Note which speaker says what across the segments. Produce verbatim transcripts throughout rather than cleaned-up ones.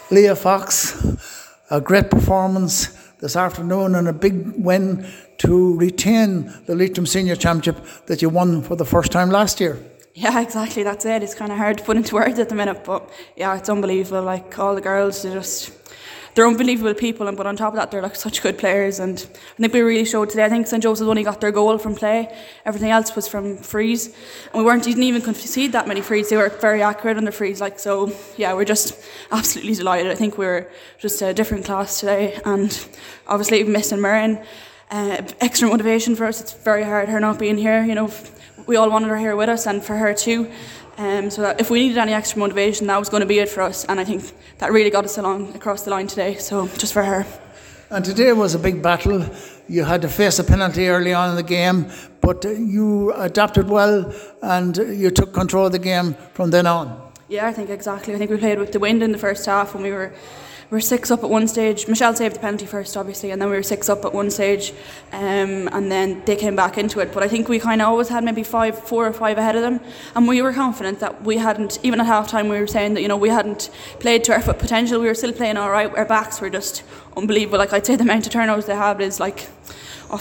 Speaker 1: Leah Fox, a great performance this afternoon and a big win to retain the Leitrim Senior Championship that you won for the first time last year.
Speaker 2: Yeah, exactly, that's it. It's kind of hard to put into words at the minute, but yeah, it's unbelievable. Like, all the girls, they're just, they're unbelievable people, and but on top of that, they're like such good players, and I think we really showed today. I think Saint Joseph's only got their goal from play, everything else was from frees, and we weren't didn't even concede that many frees. They were very accurate on their frees, like, so yeah, we're just absolutely delighted. I think we were just a different class today, and obviously missing Murren, uh, extra motivation for us. It's very hard her not being here, you know. We all wanted her here with us, and for her too. Um, so that if we needed any extra motivation, that was going to be it for us. And I think that really got us along across the line today. So just for her.
Speaker 1: And today was a big battle. You had to face a penalty early on in the game, but you adapted well and you took control of the game from then on.
Speaker 2: Yeah, I think exactly. I think we played with the wind in the first half, and we were. We were six up at one stage. Michelle saved the penalty first, obviously, and then we were six up at one stage, um, and then they came back into it. But I think we kind of always had maybe five, four or five ahead of them, and we were confident that we hadn't. Even at half time, we were saying that, you know, we hadn't played to our full potential. We were still playing all right. Our backs were just unbelievable. Like, I'd say the amount of turnovers they have is like, oh,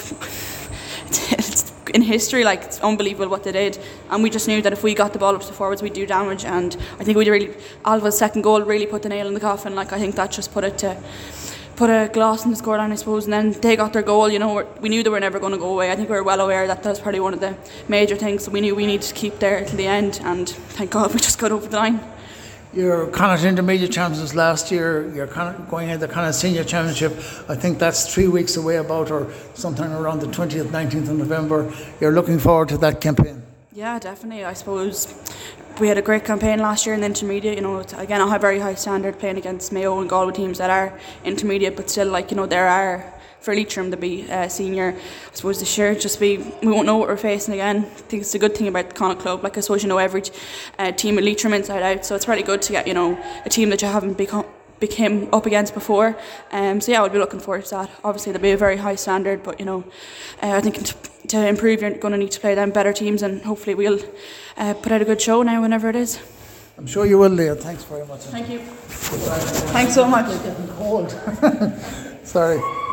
Speaker 2: it's in history. Like, it's unbelievable what they did, and we just knew that if we got the ball up to the forwards, we'd do damage. And I think we really, Alva's second goal really put the nail in the coffin. Like, I think that just put it to put a gloss in the scoreline, I suppose. And then they got their goal. You know, we knew they were never going to go away. I think we were well aware that that was probably one of the major things. So we knew we needed to keep there till the end, and thank God we just got over the line.
Speaker 1: You're Connacht Intermediate Champions last year. You're going into the Connacht Senior Championship. I think that's three weeks away about, or sometime around the twentieth, nineteenth of November. You're looking forward to that campaign?
Speaker 2: Yeah, definitely. I suppose we had a great campaign last year in the intermediate. You know, it's, again, a very high standard, playing against Mayo and Galway teams that are intermediate, but still, like, you know, there are. For Leitrim to be uh, senior, I suppose this year just be we won't know what we're facing again. I think it's a good thing about the Connacht club. Like, I suppose you know every uh, team in Leitrim inside out, so it's really good to get, you know, a team that you haven't become became up against before. Um, so yeah, I'll be looking forward to that. Obviously, there'll be a very high standard, but you know, uh, I think to, to improve, you're going to need to play them better teams, and hopefully we'll uh, put out a good show now, whenever it is.
Speaker 1: I'm sure you will, Leah. Thanks very much.
Speaker 2: Thank you. Thanks so much.
Speaker 1: It's getting cold. Sorry.